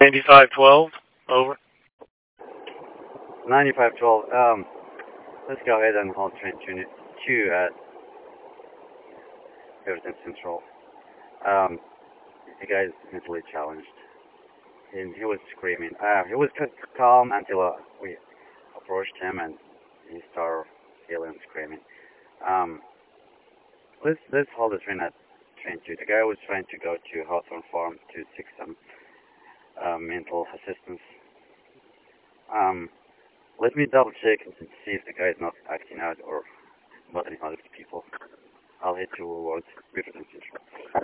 9512, over. 9512, let's go ahead and hold train 2 at Everton Central. The guy is mentally challenged, and he was screaming. He was calm until we approached him, and he started yelling and screaming. Um, let's hold the train at train 2. The guy was trying to go to Hawthorne Farm to seek some mental assistance. Um, Let me double check and see if the guy is not acting out or bothering other people. I'll head towards Riverton Central.